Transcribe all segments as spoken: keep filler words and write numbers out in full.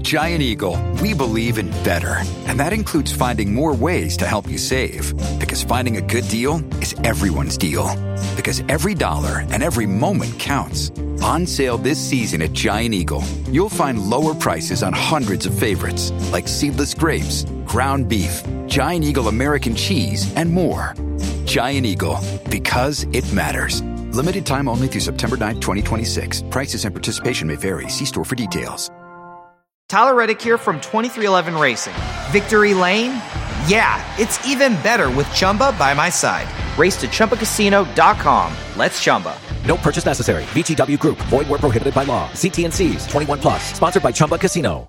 Giant Eagle, we believe in better. And that includes finding more ways to help you save. Because finding a good deal is everyone's deal. Because every dollar and every moment counts. On sale this season at Giant Eagle, you'll find lower prices on hundreds of favorites, like seedless grapes, ground beef, Giant Eagle American cheese, and more. Giant Eagle, because it matters. Limited time only through September ninth, twenty twenty-six. Prices and participation may vary. See store for details. Tyler Reddick here from twenty-three eleven Racing. Victory Lane? Yeah, it's even better with Chumba by my side. Race to Chumba Casino dot com. Let's Chumba. No purchase necessary. V G W Group. Void where prohibited by law. See T and C's. twenty-one plus. Sponsored by Chumba Casino.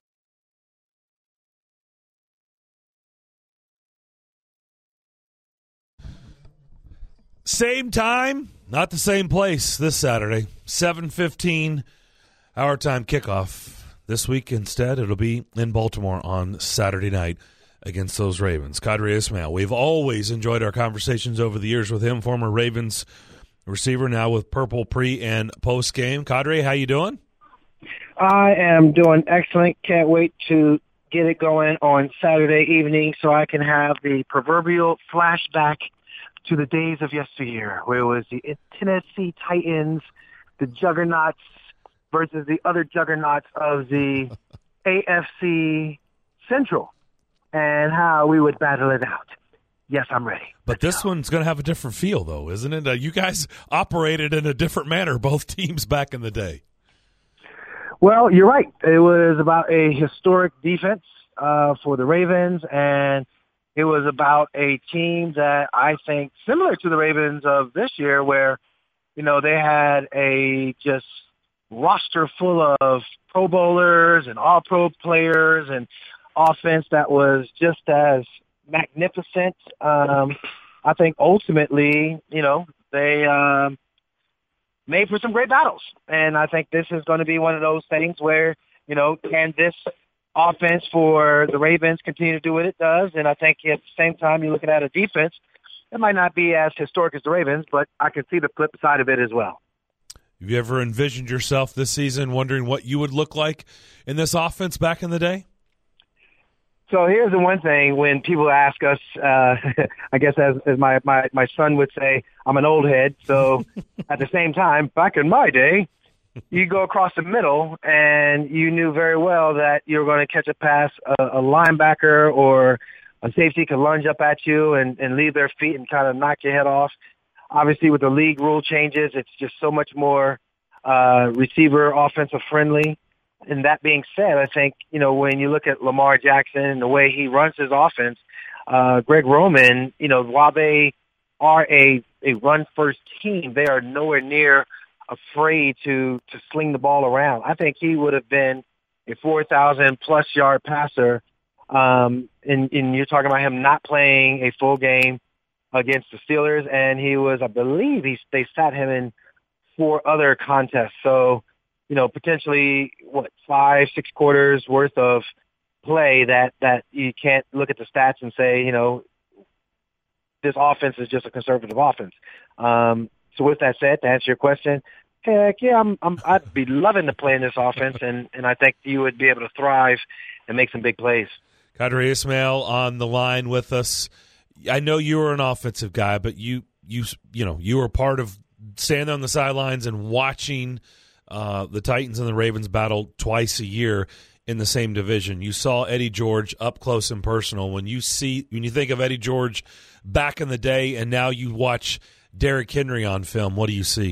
Same time, not the same place this Saturday. seven fifteen our time kickoff. This week, instead, it'll be in Baltimore on Saturday night against those Ravens. Qadry Ismail, we've always enjoyed our conversations over the years with him, former Ravens receiver, now with Purple pre- and post-game. Qadry, how you doing? I am doing excellent. Can't wait to get it going on Saturday evening so I can have the proverbial flashback to the days of yesteryear, where it was the Tennessee Titans, the juggernauts, versus the other juggernauts of the A F C Central, and how we would battle it out. Yes, I'm ready. But this one's going to have a different feel, though, isn't it? Uh, you guys operated in a different manner, both teams back in the day. Well, you're right. It was about a historic defense uh, for the Ravens, and it was about a team that I think similar to the Ravens of this year, where, you know, they had a just roster full of Pro Bowlers and All-Pro players and offense that was just as magnificent. Um, I think ultimately, you know, they um, made for some great battles. And I think this is going to be one of those things where, you know, can this offense for the Ravens continue to do what it does? And I think at the same time, you're looking at a defense that might not be as historic as the Ravens, but I can see the flip side of it as well. Have you ever envisioned yourself this season wondering what you would look like in this offense back in the day? So here's the one thing when people ask us, uh, I guess as, as my, my, my son would say, I'm an old head. So at the same time, back in my day, you go across the middle and you knew very well that you were going to catch a pass, a, a linebacker or a safety could lunge up at you and, and leave their feet and kind of knock your head off. Obviously, with the league rule changes, it's just so much more uh, receiver offensive friendly. And that being said, I think, you know, when you look at Lamar Jackson and the way he runs his offense, uh, Greg Roman, you know, while they are a, a run-first team, they are nowhere near afraid to, to sling the ball around. I think he would have been a four thousand plus yard passer. Um, and, and you're talking about him not playing a full game against the Steelers, and he was, I believe, he, they sat him in four other contests. So, you know, potentially, what, five, six quarters worth of play that, that you can't look at the stats and say, you know, this offense is just a conservative offense. Um, so with that said, to answer your question, heck yeah, I'm, I'm, I'd be loving to play in this offense, and, and I think you would be able to thrive and make some big plays. Qadry Ismail on the line with us. I know you were an offensive guy, but you you you know you were part of standing on the sidelines and watching uh, the Titans and the Ravens battle twice a year in the same division. You saw Eddie George up close and personal. When you see when you think of Eddie George back in the day, and now you watch Derrick Henry on film, what do you see?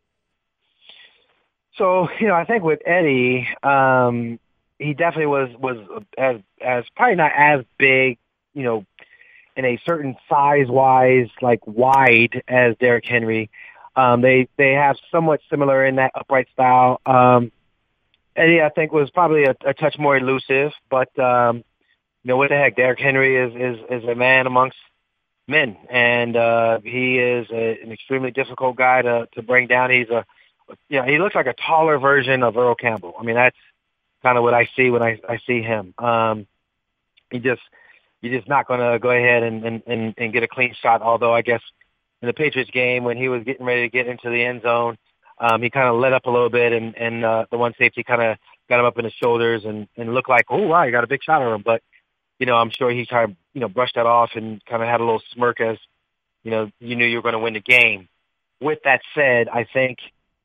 So you know, I think with Eddie, um, he definitely was was as as probably not as big, you know, in a certain size-wise, like wide as Derrick Henry. Um, they they have somewhat similar in that upright style. Um, Eddie, I think, was probably a, a touch more elusive, but um, you know what the heck, Derrick Henry is is, is a man amongst men, and uh, he is a, an extremely difficult guy to to bring down. He's a you know he looks like a taller version of Earl Campbell. I mean, that's kind of what I see when I I see him. Um, he just You're just not going to go ahead and, and, and, and get a clean shot, although I guess in the Patriots game when he was getting ready to get into the end zone, um, he kind of let up a little bit, and, and uh, the one safety kind of got him up in his shoulders and, and looked like, oh, wow, you got a big shot on him. But, you know, I'm sure he kind of, you know, brushed that off and kind of had a little smirk as, you know, you knew you were going to win the game. With that said, I think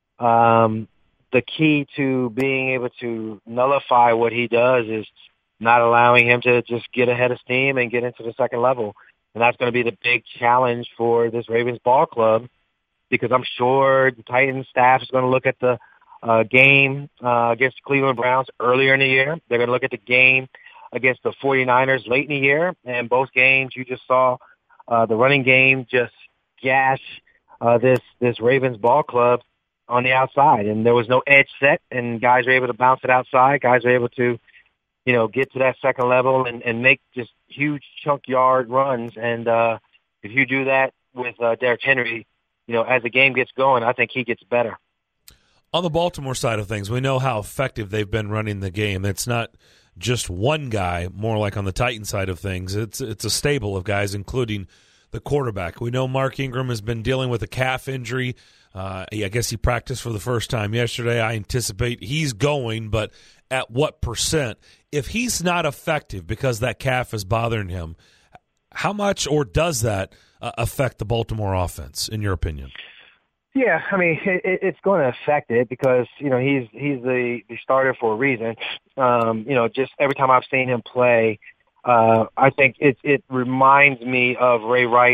um, the key to being able to nullify what he does is not allowing him to just get ahead of steam and get into the second level. And that's going to be the big challenge for this Ravens ball club, because I'm sure the Titans staff is going to look at the uh, game uh, against the Cleveland Browns earlier in the year. They're going to look at the game against the 49ers late in the year. And both games you just saw uh, the running game just gash uh, this, this Ravens ball club on the outside. And there was no edge set, and guys were able to bounce it outside. Guys were able to, you know, get to that second level and, and make just huge chunk yard runs. And uh, if you do that with uh, Derrick Henry, you know, as the game gets going, I think he gets better. On the Baltimore side of things, we know how effective they've been running the game. It's not just one guy, more like on the Titan side of things. It's it's a stable of guys, including the quarterback. We know Mark Ingram has been dealing with a calf injury. Uh, I guess he practiced for the first time yesterday. I anticipate he's going, but at what percent? If he's not effective because that calf is bothering him, how much or does that uh, affect the Baltimore offense, in your opinion? Yeah, I mean, it, it's going to affect it because, you know, he's he's the, the starter for a reason. Um, you know, just every time I've seen him play, uh, I think it, it reminds me of Ray Rice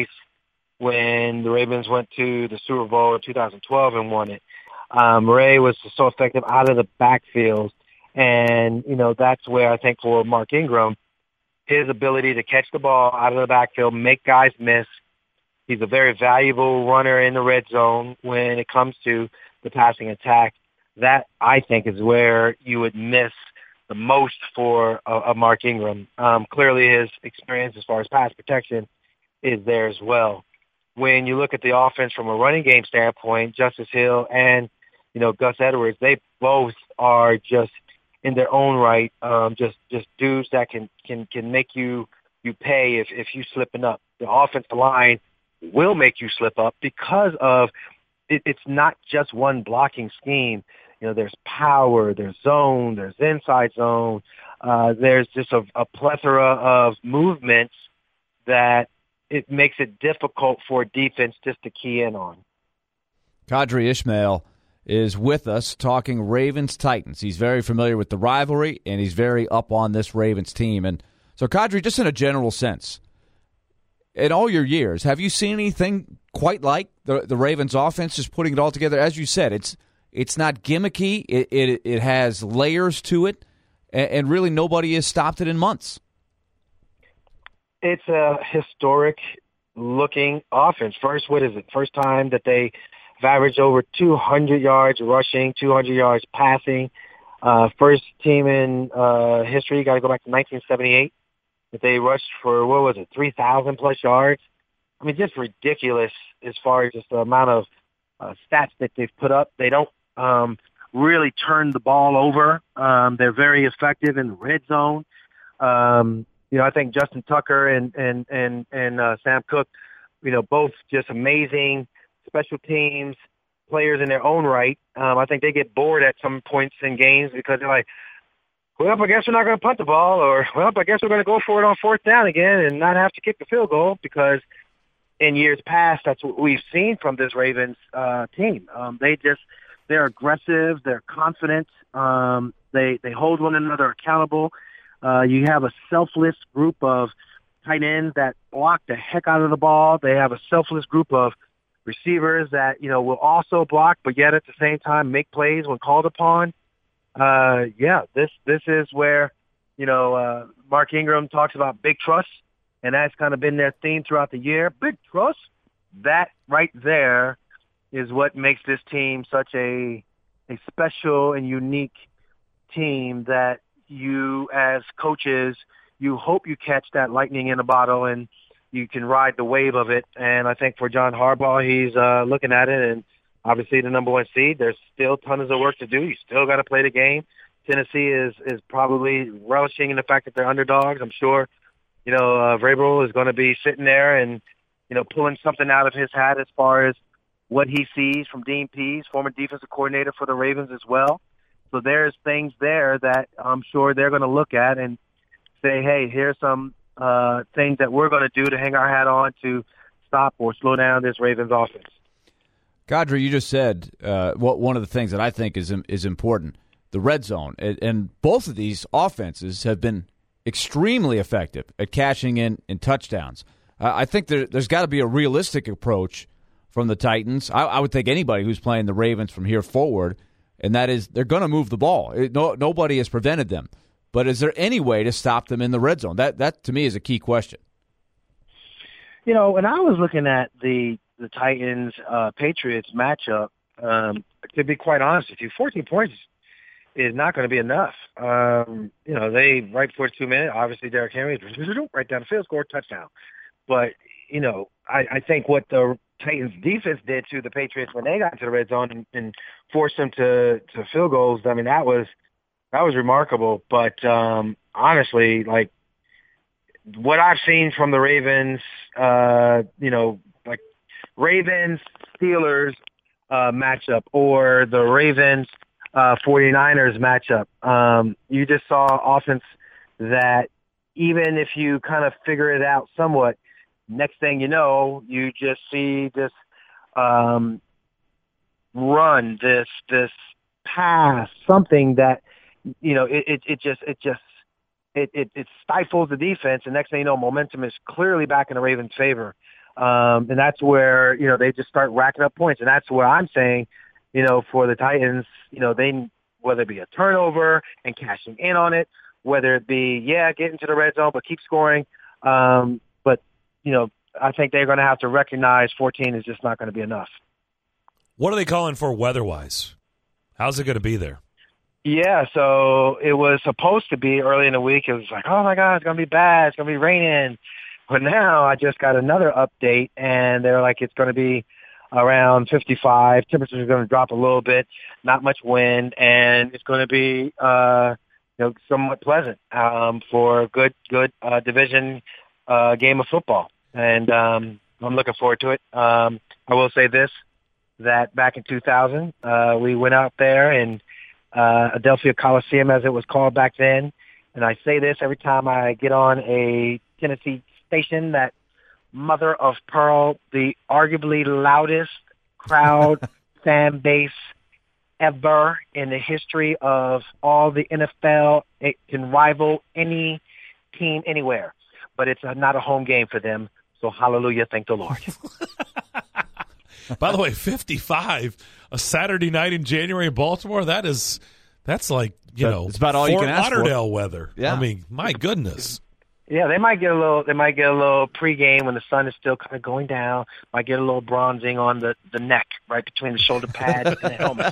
when the Ravens went to the Super Bowl in two thousand twelve and won it. Um, Ray was so effective out of the backfield. And, you know, that's where I think for Mark Ingram, his ability to catch the ball out of the backfield, make guys miss. He's a very valuable runner in the red zone when it comes to the passing attack. That, I think, is where you would miss the most for a, a Mark Ingram. Um, clearly his experience as far as pass protection is there as well. When you look at the offense from a running game standpoint, Justice Hill and, you know, Gus Edwards, they both are just in their own right, um, just just dudes that can can can make you you pay if if you slipping up. The offensive line will make you slip up because of it, it's not just one blocking scheme. You know, there's power, there's zone, there's inside zone. Uh, there's just a, a plethora of movements that it makes it difficult for defense just to key in on. Qadry Ismail is with us talking Ravens-Titans. He's very familiar with the rivalry, and he's very up on this Ravens team. And so, Qadry, just in a general sense, in all your years, have you seen anything quite like the the Ravens offense just putting it all together? As you said, it's it's not gimmicky. It it, it has layers to it, and, and really nobody has stopped it in months. It's a historic-looking offense. First, what is it? First time that they have averaged over two hundred yards rushing, two hundred yards passing. Uh, first team in uh, history, got to go back to nineteen seventy-eight, that they rushed for, what was it, three thousand plus yards. I mean, just ridiculous as far as just the amount of uh, stats that they've put up. They don't um, really turn the ball over. Um, they're very effective in the red zone. Um, you know, I think Justin Tucker and and and and uh, Sam Cook, you know, both just amazing special teams players in their own right. Um, I think they get bored at some points in games because they're like, well, I guess we're not going to punt the ball, or, well, I guess we're going to go for it on fourth down again and not have to kick the field goal, because in years past, that's what we've seen from this Ravens uh, team. Um, they just, they're aggressive, they're confident, um, they, they hold one another accountable. Uh, you have a selfless group of tight ends that block the heck out of the ball. They have a selfless group of receivers that, you know, will also block, but yet at the same time make plays when called upon. Uh, yeah, this, this is where, you know, uh, Mark Ingram talks about big trust, and that's kind of been their theme throughout the year. Big trust. That right there is what makes this team such a, a special and unique team that you, as coaches, you hope you catch that lightning in a bottle and you can ride the wave of it. And I think for John Harbaugh, he's uh, looking at it, and obviously the number one seed, there's still tons of work to do. You still got to play the game. Tennessee is, is probably relishing in the fact that they're underdogs. I'm sure, you know, uh, Vrabel is going to be sitting there and, you know, pulling something out of his hat as far as what he sees from Dean Pease, former defensive coordinator for the Ravens as well. So there's things there that I'm sure they're going to look at and say, hey, here's some uh, things that we're going to do to hang our hat on to stop or slow down this Ravens offense. Kadri, you just said uh, what one of the things that I think is is important, the red zone. And, and both of these offenses have been extremely effective at cashing in, in touchdowns. Uh, I think there, there's got to be a realistic approach from the Titans. I, I would think anybody who's playing the Ravens from here forward, and that is they're going to move the ball. It, no, nobody has prevented them. But is there any way to stop them in the red zone? That, that to me, is a key question. You know, when I was looking at the the Titans uh, Patriots matchup, um, to be quite honest with you, fourteen points is not going to be enough. Um, you know, they right before two minutes, obviously Derrick Henry right down the field, scored touchdown. But you know, I, I think what the Titans defense did to the Patriots when they got into the red zone and, and forced them to to field goals, I mean, that was that was remarkable. But um, honestly, like what I've seen from the Ravens, uh, you know, like Ravens Steelers uh, matchup or the Ravens uh, 49ers matchup, um, you just saw offense that even if you kind of figure it out somewhat, next thing you know, you just see this um, run, this this pass, something that you know it, it, it just it just it, it it stifles the defense, and next thing you know, momentum is clearly back in the Ravens' favor, um, and that's where you know they just start racking up points, and that's where I'm saying, you know, for the Titans, you know, they whether it be a turnover and cashing in on it, whether it be yeah getting to the red zone but keep scoring. Um, You know, I think they're going to have to recognize fourteen is just not going to be enough. What are they calling for weather-wise? How's it going to be there? Yeah, so it was supposed to be early in the week. It was like, oh, my God, it's going to be bad. It's going to be raining. But now I just got another update, and they're like it's going to be around fifty-five. Temperatures are going to drop a little bit, not much wind, and it's going to be, uh, you know, somewhat pleasant um, for a good, good uh, division uh, game of football. And um, I'm looking forward to it. Um, I will say this, that back in two thousand, uh, we went out there and uh, Adelphia Coliseum, as it was called back then. And I say this every time I get on a Tennessee station, that mother of pearl, the arguably loudest crowd fan base ever in the history of all the N F L. It can rival any team anywhere, but it's a, not a home game for them. So hallelujah, thank the Lord. By the way, fifty-five, a Saturday night in January in Baltimore, that is, that's like, you that, know, it's about all Fort you can ask Lauderdale for. weather. Yeah. I mean, my goodness. Yeah, they might get a little. They might get a little pregame when the sun is still kind of going down. Might get a little bronzing on the, the neck, right between the shoulder pads and the helmet.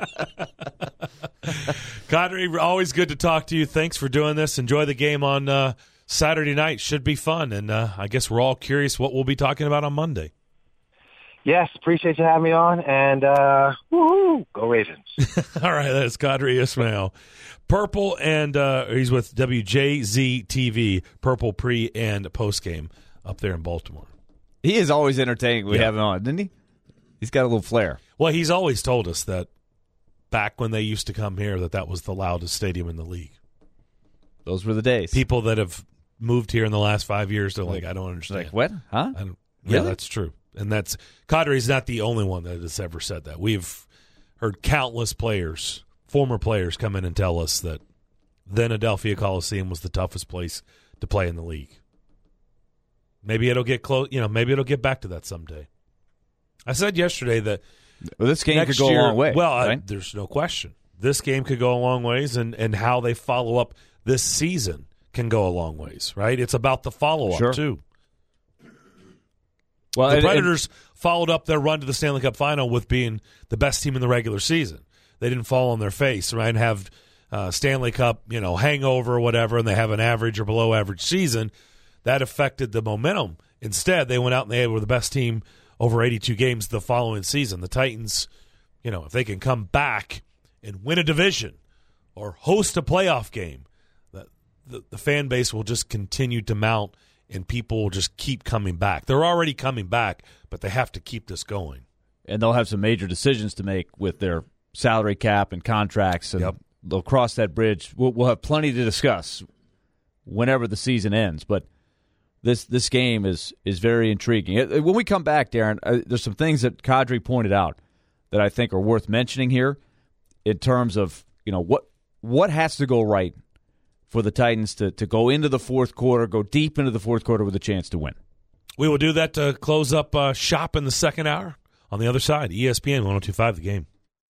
Kadri, always good to talk to you. Thanks for doing this. Enjoy the game on uh, Saturday night. Should be fun, and uh, I guess we're all curious what we'll be talking about on Monday. Yes, appreciate you having me on, and uh, woohoo, go Ravens. All right, that's Kadri Ismail. Purple, and uh, he's with W J Z T V, Purple pre- and post-game up there in Baltimore. He is always entertaining when we Yeah. have him on, didn't he? He's got a little flair. Well, he's always told us that back when they used to come here, that that was the loudest stadium in the league. Those were the days. People that have moved here in the last five years, they're like, I don't understand. Like, what? Huh? I don't, yeah, Really? that's true. And that's Kadri's not the only one that has ever said that. We've heard countless players, former players, come in and tell us that then Adelphia Coliseum was the toughest place to play in the league. Maybe it'll get close. You know, maybe it'll get back to that someday. I said yesterday that Well, this game next could go year, a long way. Well, right? uh, there's no question. This game could go a long ways, and, and how they follow up this season can go a long ways, right? It's about the follow-up, Sure. too. well, The and- and- Predators followed up their run to the Stanley Cup Final with being the best team in the regular season. They didn't fall on their face, right, and have uh, Stanley Cup, you know, hangover or whatever, and they have an average or below average season. That affected the momentum. Instead, they went out and they were the best team over eighty-two games the following season. The Titans, you know, if they can come back and win a division or host a playoff game, the, the, the fan base will just continue to mount and people will just keep coming back. They're already coming back, but they have to keep this going. and they'll have some major decisions to make with their salary cap and contracts, and Yep. they'll cross that bridge. We'll, we'll have plenty to discuss whenever the season ends, but this this game is is very intriguing. When we come back, Darren, uh, there's some things that Kadri pointed out that I think are worth mentioning here in terms of, you know, what what has to go right for the Titans to, to go into the fourth quarter, go deep into the fourth quarter with a chance to win. We will do that to close up uh, shop in the second hour. On the other side, E S P N one oh two point five, The Game.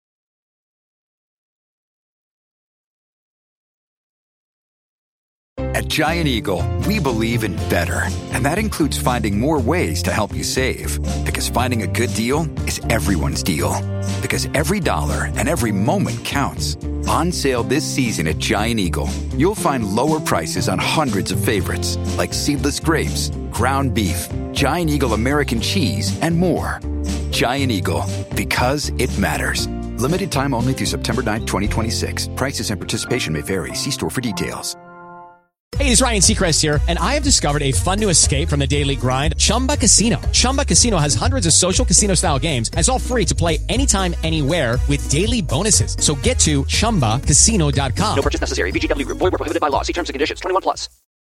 At Giant Eagle, we believe in better, and that includes finding more ways to help you save. Because finding a good deal is everyone's deal. Because every dollar and every moment counts. On sale this season at Giant Eagle, you'll find lower prices on hundreds of favorites, like seedless grapes, ground beef, Giant Eagle American cheese, and more. Giant Eagle, because it matters. Limited time only through September ninth, twenty twenty-six. Prices and participation may vary. See store for details. Hey, it's Ryan Seacrest here, and I have discovered a fun new escape from the daily grind, Chumba Casino. Chumba Casino has hundreds of social casino-style games, and it's all free to play anytime, anywhere with daily bonuses. So get to Chumba Casino dot com. No purchase necessary. V G W Group. Void where prohibited by law. See terms and conditions. twenty-one plus.